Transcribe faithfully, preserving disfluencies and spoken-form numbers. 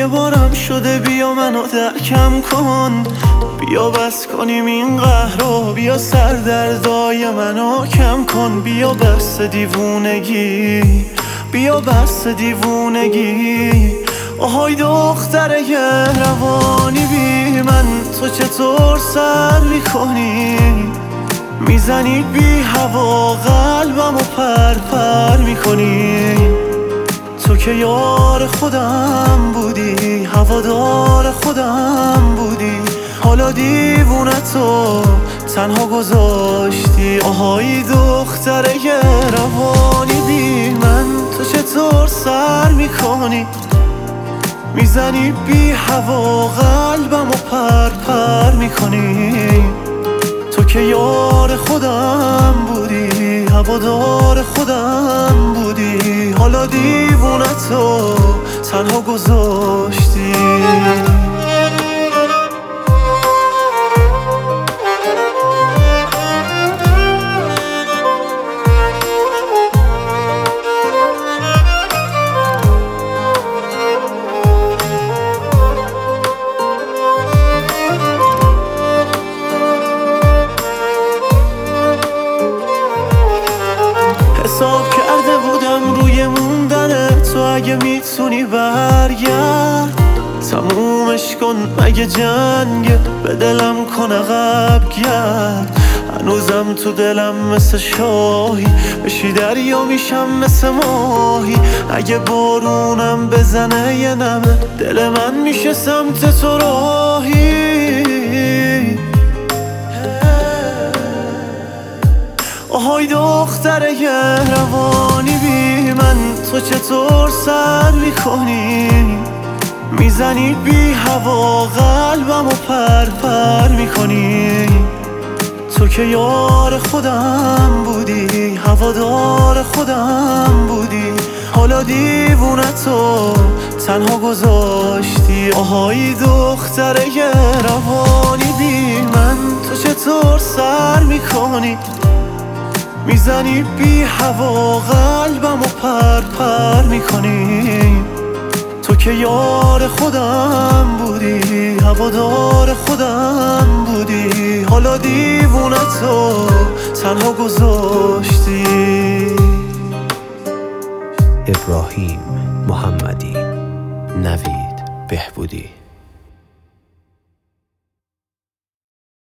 یه بارم شده بیا منو درکم کن، بیا بس کنیم این قهر رو، بیا سردردای منو کم کن، بیا بس دیوونگی، بیا بس دیوونگی. آهای دختر روانی بی من تو چطور سر میکنی؟ میزنی بی هوا قلبم و پر پر میکنی. تو که یار خودم بودی، هوادار خودم بودی، حالا دیوونتو تنها گذاشتی. آهای دختر روانی بی من تو چطور سر میکنی؟ میزنی بی هوا قلبم و پر پر میکنی. تو که یار خودم بودی، هوادار خودم بودی، حالا دیوونتو تنها گذاشتی. حساب کرده بودم روی موندن تو، اگه میتونی برگرد تمومش کن، مگه جنگ به دلم کن عقب گرد. هنوزم تو دلم مثل شاهی، بشی دریا میشم مثل ماهی. اگه بارونم بزنه یه نمه دل من میشه سمت تو راهی. آهای دختر روانی بی من تو چطور سر میکنی؟ میزنی بی هوا قلبم و پر پر میکنی. تو که یار خودم بودی، هوادار خودم بودی، حالا دیوونتو تنها گذاشتی. آهای دختر روانی بی من تو چطور سر میکنی؟ میزنی بی هوا قلبم و پر پر میکنی. تو که یار خودم بودی، هوادار خودم بودی، حالا دیوونتو تنها گذاشتی. ابراهیم محمدی، نوید بهبودی.